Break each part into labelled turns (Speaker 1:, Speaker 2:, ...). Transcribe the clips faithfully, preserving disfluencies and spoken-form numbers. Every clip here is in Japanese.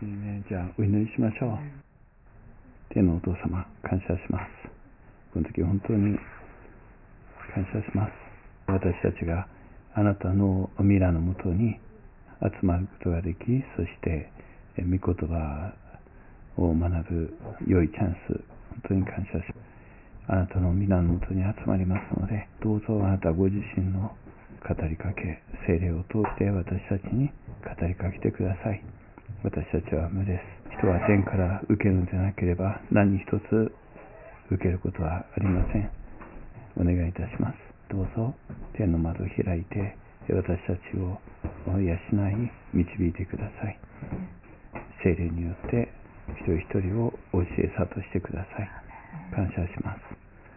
Speaker 1: ね、じゃあお祈りしましょう。天のお父様、感謝します。この時本当に感謝します。私たちがあなたの皆のもとに集まることができ、そして御言葉を学ぶ良いチャンス、本当に感謝します。あなたの皆のもとに集まりますので、どうぞあなたご自身の語りかけ、聖霊を通して私たちに語りかけてください。私たちは無です。人は天から受けるのでなければ何一つ受けることはありません。お願いいたします。どうぞ天の窓を開いて私たちを養い導いてください。聖霊によって一人一人を教え諭してください。感謝します。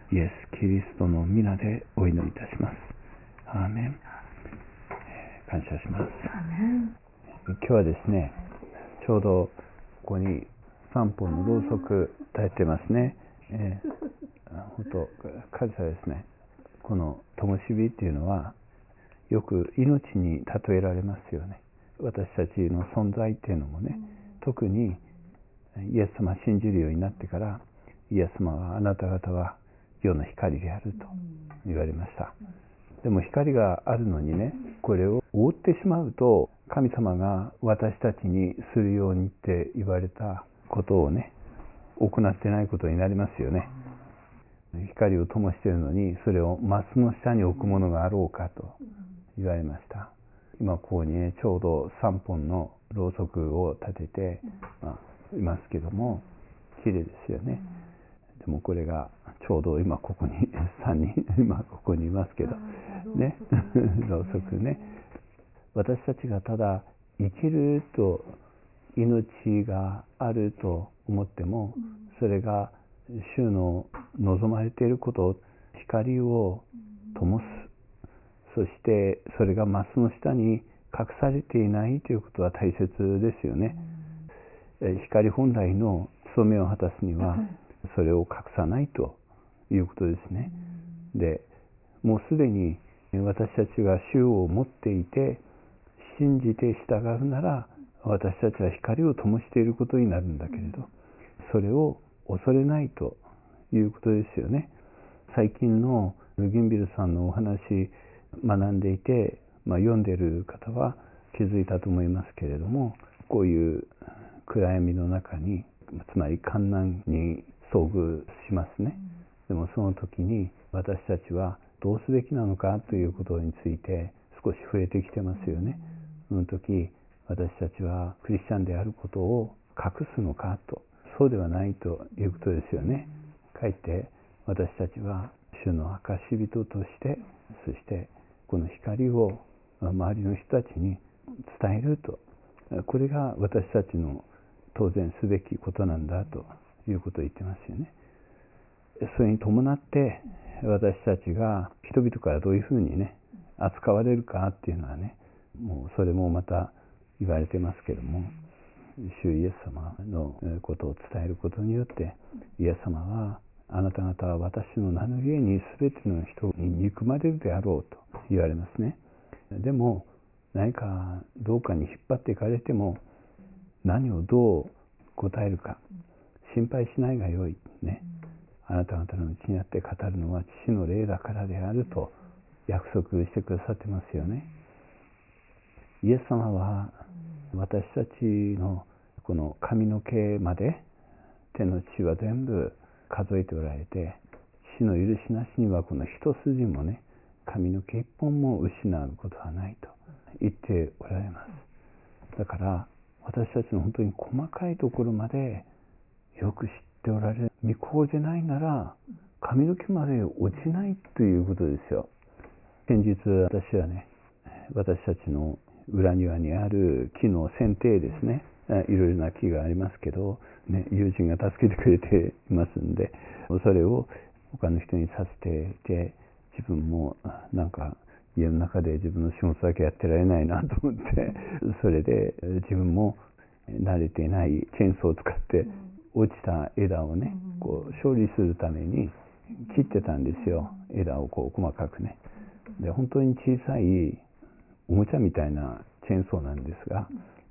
Speaker 1: イエス・キリストの皆でお祈りいたします。アーメン。感謝します。今日はですね、ちょうどここにさんぽんのろうそく立ってますね。えー、本当感謝ですね。この灯火っていうのはよく命に例えられますよね。私たちの存在っていうのもね、特にイエス様を信じるようになってから、イエス様はあなた方は世の光であると言われました。でも光があるのにね、これを覆ってしまうと、神様が私たちにするようにって言われたことをね、行ってないことになりますよね。光を灯しているのに、それをマスの下に置くものがあろうかと言われました。今ここにね、ちょうどさんぽんのろうそくを立てて、まあ、いますけども、綺麗ですよね。でもこれがちょうど今ここにさんにん今ここにいますけどね、ろうそくね。私たちがただ生きると命があると思っても、それが主の望まれていること、光を灯す、そしてそれがマスの下に隠されていないということは大切ですよね。光本来の務めを果たすにはそれを隠さないということですね。で、もうすでに私たちが主を持っていて信じて従うなら、私たちは光を灯していることになるんだけれど、それを恐れないということですよね。最近のルギンビルさんのお話学んでいて、まあ、読んでいる方は気づいたと思いますけれども、こういう暗闇の中に、つまり困難に遭遇しますね。でもその時に私たちはどうすべきなのかということについて少し触れてきてますよね。その時、私たちはクリスチャンであることを隠すのかと、そうではないということですよね。かえって私たちは主の証人として、そしてこの光を周りの人たちに伝えると、これが私たちの当然すべきことなんだということを言ってますよね。それに伴って私たちが人々からどういうふうにね扱われるかっていうのはね、もうそれもまた言われてますけども、主イエス様のことを伝えることによって、イエス様はあなた方は私の名のゆえに全ての人に憎まれるであろうと言われますね。でも何かどうかに引っ張っていかれても、何をどう答えるか心配しないがよいね。あなた方のうちにあって語るのは父の霊だからであると約束してくださってますよね。イエス様は私たちのこの髪の毛まで手の血は全部数えておられて、死の許しなしにはこの一筋もね、髪の毛一本も失うことはないと言っておられます。だから私たちの本当に細かいところまでよく知っておられる御子でないなら髪の毛まで落ちないということですよ。先日私はね、私たちの裏庭にある木の剪定ですね、いろいろな木がありますけど、ね、友人が助けてくれていますんで、それを他の人にさせていて、自分もなんか家の中で自分の仕事だけやってられないなと思って、それで自分も慣れていないチェーンソーを使って落ちた枝をね、こう処理するために切ってたんですよ。枝をこう細かくね。で、本当に小さいおもちゃみたいなチェーンソーなんですが、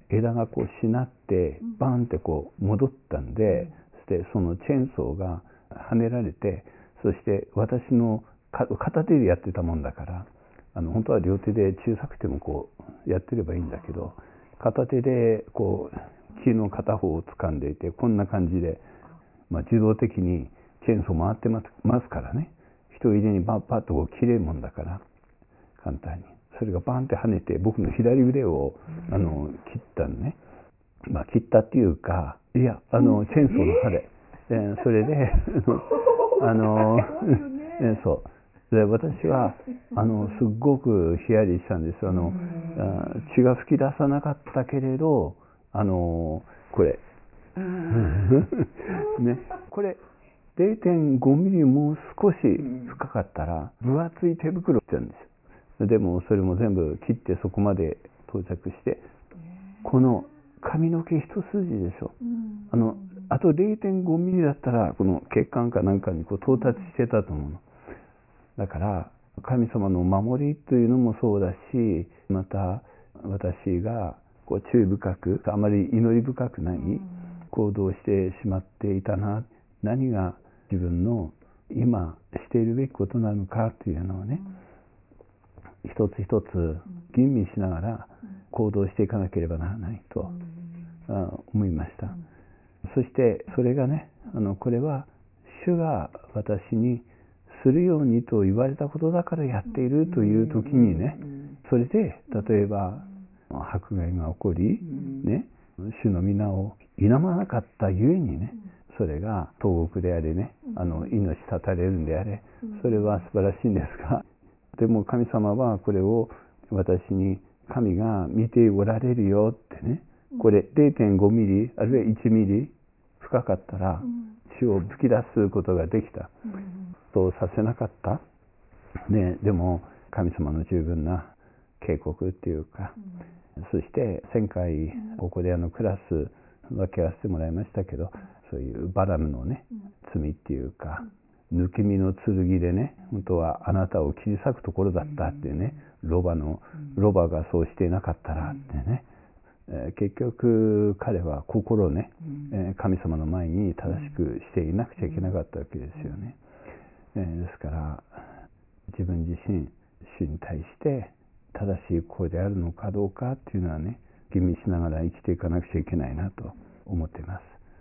Speaker 1: 枝がこうしなってバーンってこう戻ったんで、そしてそのチェーンソーが跳ねられて、そして私の片手でやってたもんだから、あの本当は両手で小さくてもこうやってればいいんだけど、片手でこう木の片方を掴んでいて、こんな感じで、まあ、自動的にチェーンソー回ってますからね、一入れにバッバッとこう切れるもんだから簡単に、それがバーンって跳ねて僕の左腕をあの切ったのね。まあ切ったっていうか、いやあのチェーンソーの刃で、でそれであのそうで、私はあのすっごくヒヤリしたんです。あの血が噴き出さなかったけれど、あのこれね、これ れいてんごミリもう少し深かったら分厚い手袋って言うんですよ。でもそれも全部切ってそこまで到着して、この髪の毛一筋でしょ。あのあと れいてんごミリだったらこの血管かなんかにこう到達してたと思うの。だから神様の守りというのもそうだし、また私がこう注意深く、あまり祈り深くない行動をしてしまっていたな、何が自分の今しているべきことなのかというのをね、一つ一つ吟味しながら行動していかなければならないと思いました。そしてそれがね、あのこれは主が私にするようにと言われたことだからやっているという時にね、それで例えば迫害が起こり、ね、主の皆を否まなかったゆえにね、それが投獄であれね、あの命絶たれるんであれ、それは素晴らしいんですが、でも神様はこれを私に、神が見ておられるよってね、これ れいてんごミリあるいはいちミリ深かったら血を噴き出すことができた、そうさせなかった、ね、でも神様の十分な警告っていうか、そして前回ここであのクラス分け合わせてもらいましたけど、そういうバラムのね罪っていうか、抜き身の剣でね、本当はあなたを切り裂くところだったっていうね、ロバのロバがそうしていなかったらってね、えー、結局彼は心をね、えー、神様の前に正しくしていなくちゃいけなかったわけですよね。えー、ですから自分自身主に対して正しい声であるのかどうかっていうのはね、吟味しながら生きていかなくちゃいけないなと思っています。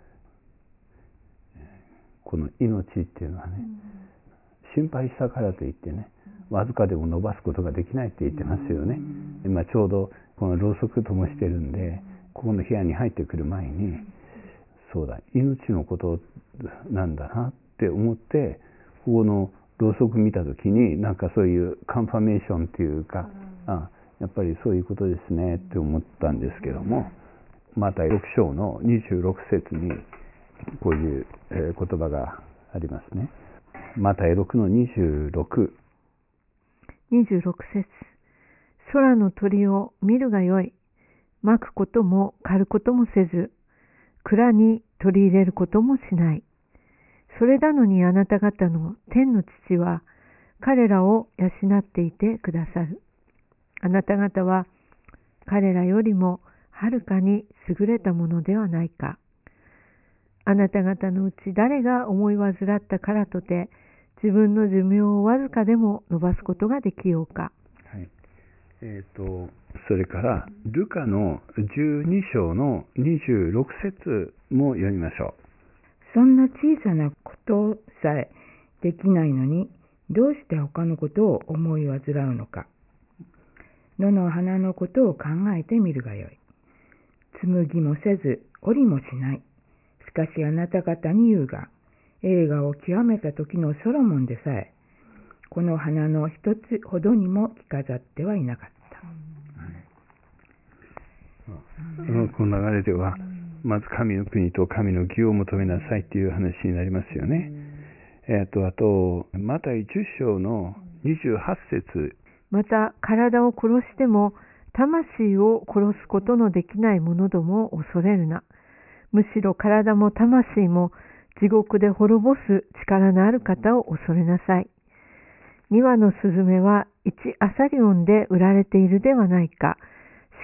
Speaker 1: この命っていうのはね、心配したからといってね、わずかでも伸ばすことができないって言ってますよね。今ちょうどこのろうそく灯してるんで、ここの部屋に入ってくる前に、そうだ、命のことなんだなって思って、ここのろうそく見た時に、なんかそういうカンファメーションっていうか、あ、やっぱりそういうことですねって思ったんですけども、マタイろく章のにじゅうろく節にこういう言葉がありますね。マタイろくのにじゅうろく。
Speaker 2: にじゅうろく節。空の鳥を見るがよい。まくことも刈ることもせず、蔵に取り入れることもしない。それなのにあなた方の天の父は彼らを養っていてくださる。あなた方は彼らよりもはるかに優れたものではないか。あなた方のうち誰が思い患ったからとて自分の寿命をわずかでも伸ばすことができようか。
Speaker 1: はい、えーと、それからルカのじゅうに章のにじゅうろく節も読みましょう。
Speaker 3: そんな小さなことさえできないのに、どうして他のことを思い煩うのか。野の花のことを考えてみるがよい。紡ぎもせず織りもしない。しかしあなた方に言うが、栄華を極めた時のソロモンでさえこの花の一つほどにも着飾ってはいなかった。
Speaker 1: うん、この流れではまず神の国と神の義を求めなさいっていう話になりますよね。えっとあとマタイじゅっ章のにじゅうはち節。
Speaker 2: また体を殺しても魂を殺すことのできない者どもを恐れるな。むしろ体も魂も地獄で滅ぼす力のある方を恐れなさい。二羽のスズメは一アサリオンで売られているではないか。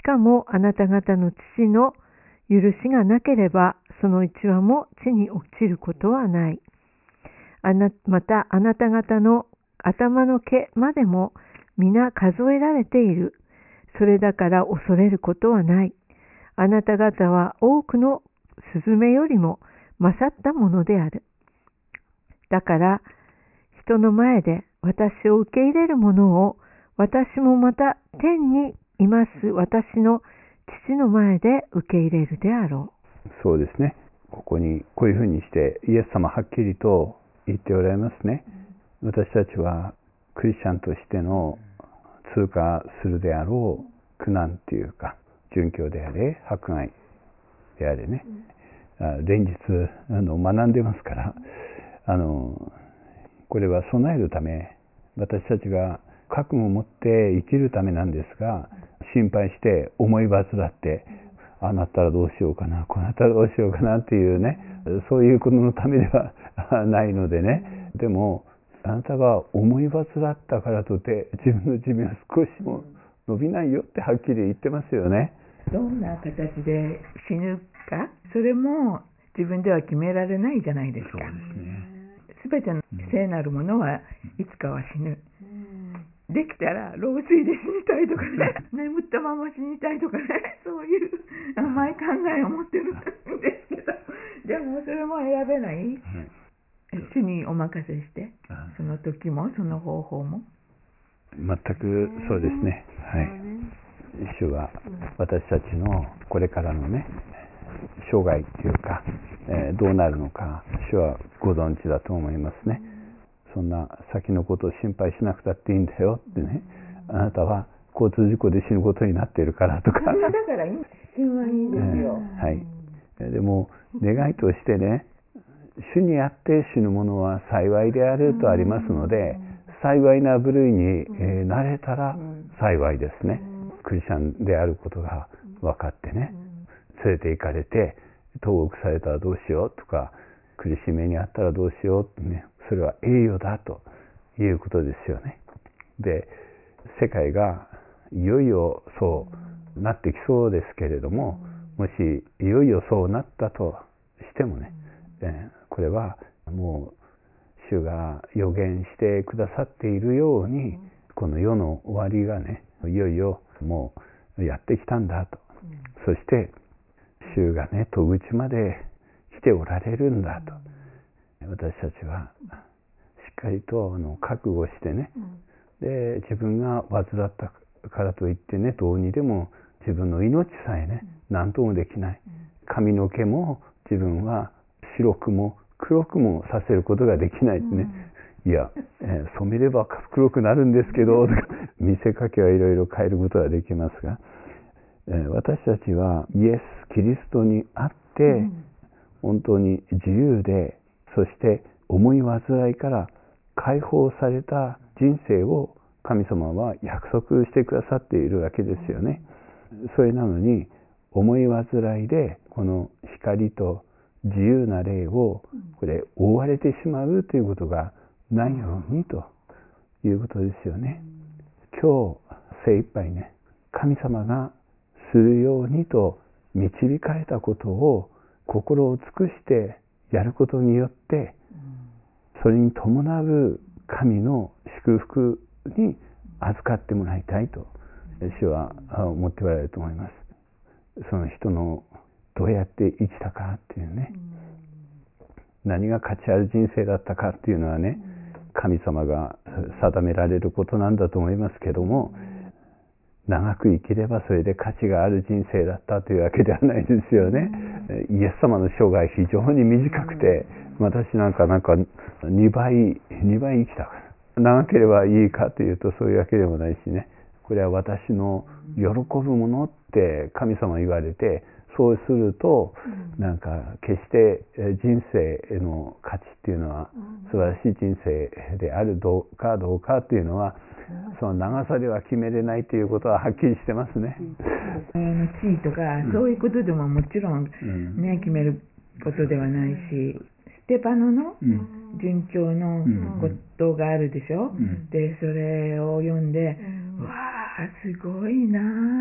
Speaker 2: しかもあなた方の父の許しがなければ、その一羽も地に落ちることはない。あなまたあなた方の頭の毛までも皆数えられている。それだから恐れることはない。あなた方は多くのスズメよりも勝ったものである。だから人の前で私を受け入れる者を、私もまた天にいます私の父の前で受け入れるであろ
Speaker 1: う。そうですね。ここにこういうふうにしてイエス様はっきりと言っておられますね。私たちはクリスチャンとしての通過するであろう苦難というか、殉教であれ迫害であれね、連日あの学んでますから、あのこれは備えるため、私たちが覚悟を持って生きるためなんですが、心配して思い煩って、ああなったらどうしようかな、こうなったらどうしようかなっていうね、そういうことのためではないのでね。でもあなたが思い煩ったからとて自分の寿命は少しも伸びないよってはっきり言ってますよね。
Speaker 3: どんな形で死ぬか、それも自分では決められないじゃないですか。
Speaker 1: そうですね。
Speaker 3: すべての聖なるものはいつかは死ぬ。できたら老衰で死にたいとかね、眠ったまま死にたいとかね、そういう甘い考えを持ってるんですけど、でもそれも選べない。主にお任せして、その時もその方法も。
Speaker 1: 全くそうですね。はい。主は私たちのこれからのね、生涯っていうか、えー、どうなるのか、主はご存知だと思いますね。そんな先のことを心配しなくたっていいんだよってね、あなたは交通事故で死ぬことになっているからとか。
Speaker 3: だから心はいいですよ。
Speaker 1: はい。でも願いとしてね、主にあって死ぬ者は幸いであるとありますので、幸いな部類に、えー、なれたら幸いですね。クリスチャンであることが分かってね、連れて行かれて投獄されたらどうしようとか、苦しみにあったらどうしようってね、それは栄誉だということですよね。で、世界がいよいよそうなってきそうですけれども、もしいよいよそうなったとしてもね、えー、これはもう主が予言してくださっているように、この世の終わりがね、いよいよもうやってきたんだと、そして主がね、戸口まで来ておられるんだと、私たちはしっかりとあの覚悟してね、で自分が患ったからといってね、どうにでも自分の命さえね、何ともできない。髪の毛も自分は白くも黒くもさせることができないね。いや、えー、染めれば黒くなるんですけどとか、見せかけはいろいろ変えることができますが、えー、私たちはイエス・キリストにあって、本当に自由で、そして重い患いから解放された人生を神様は約束してくださっているわけですよね。それなのに、重い患いでこの光と自由な霊をこれ覆われてしまうということがないようにということですよね。今日精一杯ね、神様がするようにと導かれたことを心を尽くしてやることによって、それに伴う神の祝福に預かってもらいたいと主は思っておられると思います。その人のどうやって生きたかっていうね、何が価値ある人生だったかっていうのはね、神様が定められることなんだと思いますけども、長く生きればそれで価値がある人生だったというわけではないですよね。イエス様の生涯非常に短くて、私なんかなんかにばいにばい生きたから、長ければいいかというとそういうわけでもないしね、これは私の喜ぶものって神様言われて、そうするとなんか決して人生の価値っていうのは素晴らしい人生であるどうかどうかっていうのは、その長さでは決めれないということははっきりしてますね。
Speaker 3: 地位とかそういうことでももちろんね、決めることではないし、ステパノの殉教のことがあるでしょ、うん、でそれを読んで、うん、わあすごいな、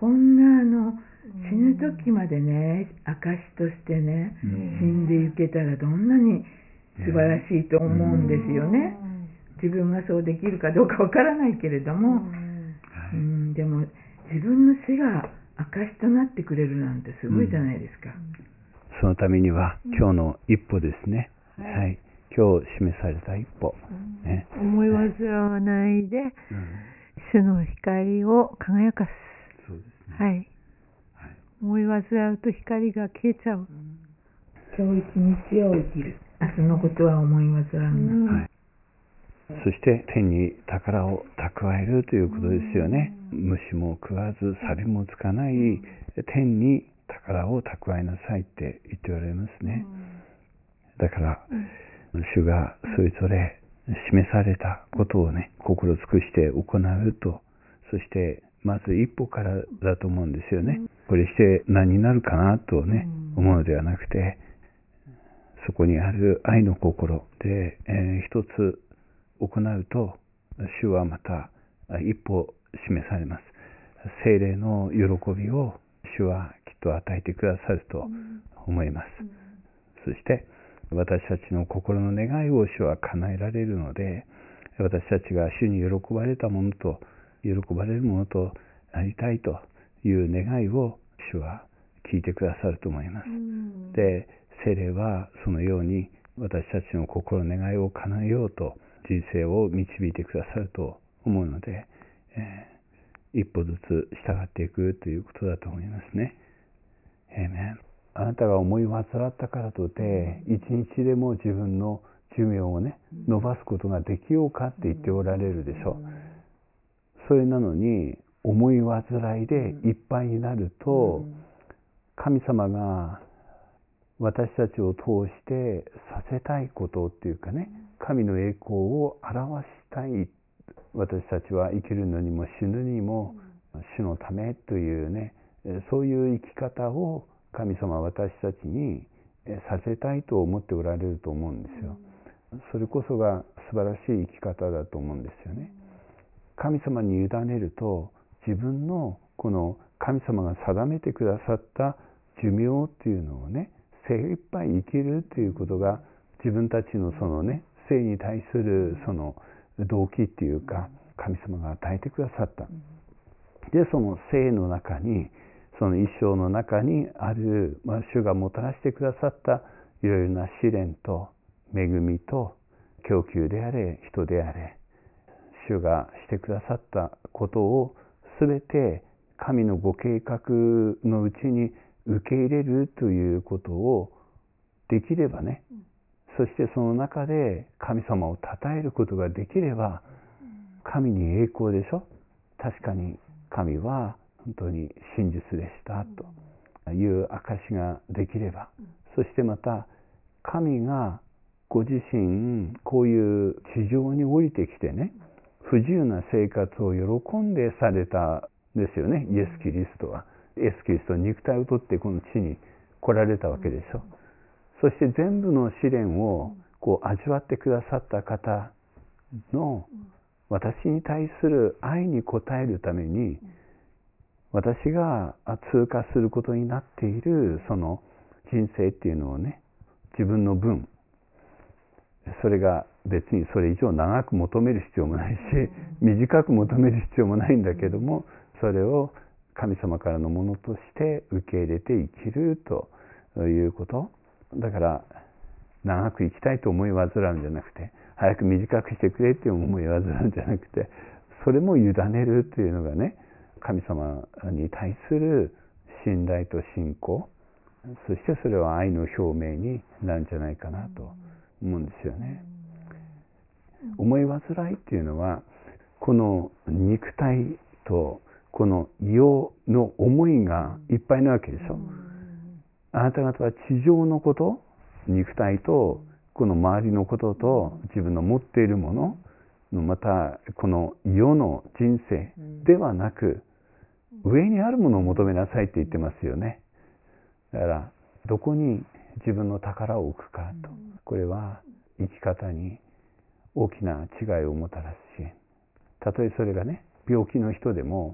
Speaker 3: こんなあの死ぬ時までね、証としてね、
Speaker 1: うん、
Speaker 3: 死んでいけたらどんなに素晴らしいと思うんですよね。自分がそうできるかどうかわからないけれども、うん、でも自分の死が証となってくれるなんてすごいじゃないですか。
Speaker 1: うん、そのためには今日の一歩ですね、はい、はい、今日示された一歩、
Speaker 2: うん、ね、思い煩わないで、うん、主の光を輝かす。
Speaker 1: そうですね、
Speaker 2: はい、はい、思い煩うと光が消えちゃう。うん、
Speaker 3: 今日一日を生きる。明日のことは思い煩うな、うん、はい、
Speaker 1: そして天に宝を蓄えるということですよね。虫も食わず錆もつかない天に宝を蓄えなさいって言っておられますね。だから主がそれぞれ示されたことをね、心尽くして行うと、そしてまず一歩からだと思うんですよね。これして何になるかなとね、思うのではなくて、そこにある愛の心で、えー、一つ行うと、主はまた一歩示されます。聖霊の喜びを主はきっと与えてくださると思います。そして私たちの心の願いを主は叶えられるので、私たちが主に喜ばれたものと喜ばれるものとなりたいという願いを主は聞いてくださると思います。で、聖霊はそのように私たちの心の願いを叶えようと人生を導いてくださると思うので、えー、一歩ずつ従っていくということだと思いますね。えーね、あなたが思い煩ったからとて一日でも自分の寿命をね伸ばすことができようかって言っておられるでしょう。それなのに思い煩いでいっぱいになると、神様が私たちを通してさせたいことっていうかね、神の栄光を表したい、私たちは生きるのにも死ぬにも主のためというね、そういう生き方を神様は私たちにさせたいと思っておられると思うんですよ。それこそが素晴らしい生き方だと思うんですよね。神様に委ねると、自分のこの神様が定めてくださった寿命っていうのをね、精一杯生きるということが自分たちのそのね、生に対するその動機っていうか、神様が与えてくださった。で、その生の中に、その一生の中にある、まあ、主がもたらしてくださったいろいろな試練と恵みと供給であれ、人であれ、主がしてくださったことをすべて神のご計画のうちに受け入れるということをできればね、そしてその中で神様を称えることができれば、神に栄光でしょ。確かに神は本当に真実でしたという証ができれば、そしてまた神がご自身こういう地上に降りてきてね、不自由な生活を喜んでされたんですよね、イエス・キリストは。イエス・キリストは肉体を取ってこの地に来られたわけでしょ。そして全部の試練をこう味わってくださった方の私に対する愛に応えるために、私が通過することになっているその人生っていうのをね、自分の分、それが別にそれ以上長く求める必要もないし、短く求める必要もないんだけども、それを神様からのものとして受け入れて生きるということ。だから長く生きたいと思い煩うんじゃなくて、早く短くしてくれって思い煩うんじゃなくて、それも委ねるというのがね、神様に対する信頼と信仰、そしてそれは愛の表明になるんじゃないかなと思うんですよね。思い煩いっていうのは、この肉体とこの世の思いがいっぱいなわけでしょ。あなた方は地上のこと、肉体とこの周りのことと自分の持っているもの、またこの世の人生ではなく、上にあるものを求めなさいって言ってますよね。だからどこに自分の宝を置くかと、これは生き方に大きな違いをもたらすし、たとえそれがね、病気の人でも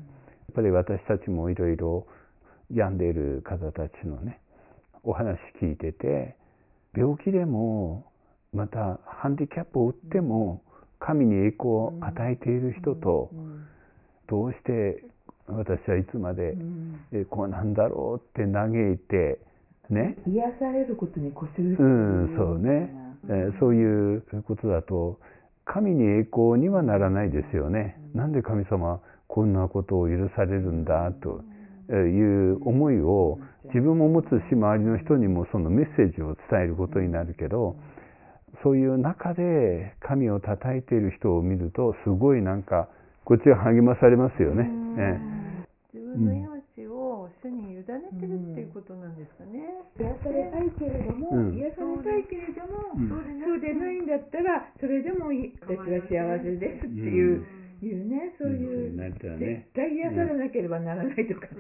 Speaker 1: ぱり私たちもいろいろ病んでいる方たちのねお話聞いてて、病気でもまたハンディキャップを負っても神に栄光を与えている人と、どうして私はいつまで栄光なんだろうって嘆いてね、
Speaker 3: 癒されることに固執する、
Speaker 1: うん、そうね、えー、そういうことだと神に栄光にはならないですよね。なんで神様はこんなことを許されるんだという思いを自分も持つし、周りの人にもそのメッセージを伝えることになるけど、そういう中で神を称えている人を見るとすごいなんかこっちが励まされますよね。
Speaker 2: 自分の命を主に委ねてるっていうことなんですかね。
Speaker 3: 癒されたいけれども、うん、癒されたいけれども、うん、そうでないんだったらそれでもいい、私は幸せですっていう、うん、いうね、そういう、うん、絶対癒されなければならないとか、うん、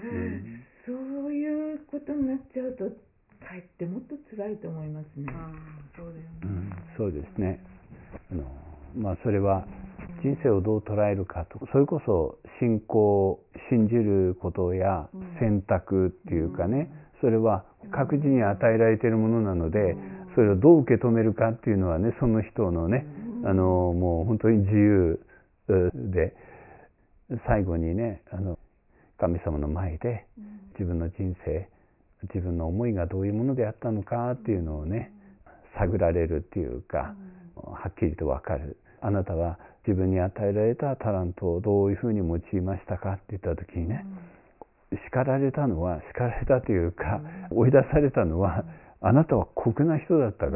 Speaker 3: そういうことになっちゃうとかえってもっと辛いと思いますね。あ、
Speaker 1: そうだよね。うん、そうですね。あのまあそれは人生をどう捉えるかと、それこそ信仰、信じることや選択っていうかね、それは各自に与えられているものなので、それをどう受け止めるかっていうのはね、その人のね、あのもう本当に自由で、最後にね、あの神様の前で自分の人生、自分の思いがどういうものであったのかっていうのをね、探られるっていうか、はっきりと分かる。あなたは自分に与えられたタラントをどういうふうに用いましたかって言った時にね、叱られたのは、叱られたというか、追い出されたのは、あなたは酷な人だったから、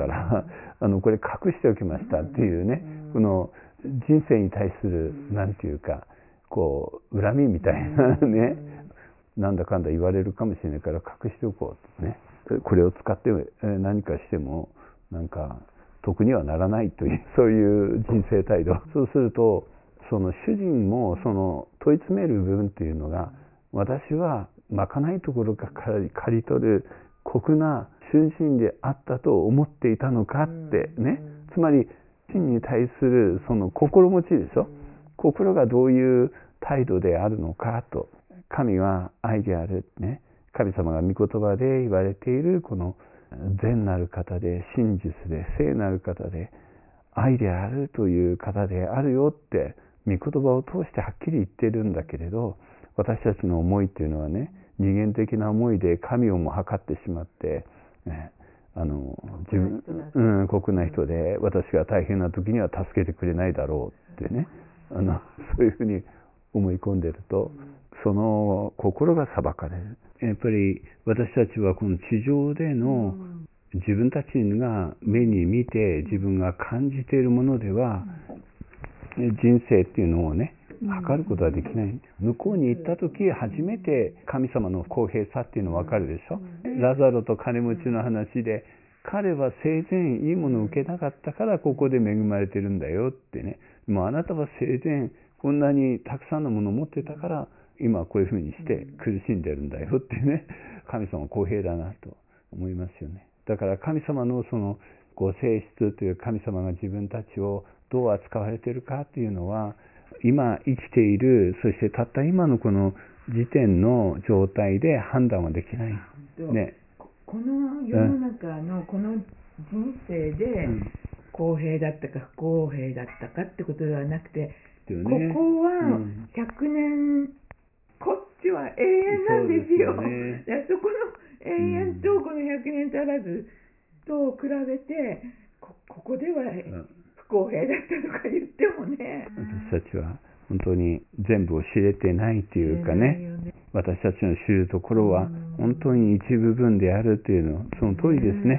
Speaker 1: あのこれ隠しておきましたっていうね、この人生に対するなんていうか、こう恨みみたいなね、なんだかんだ言われるかもしれないから隠しておこうとね、これを使って何かしてもなんか得にはならないという、そういう人生態度。そうするとその主人もその問い詰める部分っていうのが、私はまかないところから刈り取る酷な主人であったと思っていたのかってね、つまり主人に対するその心持ちでしょ、心がどういう態度であるのかと。神は愛である、ね、神様が御言葉で言われているこの善なる方で、真実で聖なる方で、愛であるという方であるよって御言葉を通してはっきり言ってるんだけれど、私たちの思いっていうのはね、人間的な思いで神をも測ってしまって、ね、あの自分、うん、酷な人で、私が大変な時には助けてくれないだろうってね、あのそういうふうに思い込んでると、その心が裁かれる。やっぱり私たちはこの地上での自分たちが目に見て自分が感じているものでは人生っていうのをね、測ることはできない。向こうに行った時初めて神様の公平さっていうの分かるでしょ。ラザロと金持ちの話で、彼は生前いいものを受けなかったからここで恵まれてるんだよってね。もうあなたは生前こんなにたくさんのものを持ってたから今こういうふうにして苦しんでるんだよってね、神様は公平だなと思いますよね。だから神様のそのこう性質という神様が自分たちをどう扱われているかっていうのは、今生きている、そしてたった今のこの時点の状態で判断はできない、ね、
Speaker 3: こ, この世の中のこの人生で公平だったか不公平だったかってことではなくて、ね、ここはひゃくねん、うん、こっちは永遠なんですよ。 そうですよね。そこの永遠とこのひゃくねん足らずと比べて、こ, ここでは不公平だったとか言ってもね、
Speaker 1: 私たちは本当に全部を知れてないというかね、私たちの知るところは本当に一部分であるというの、その通りですね。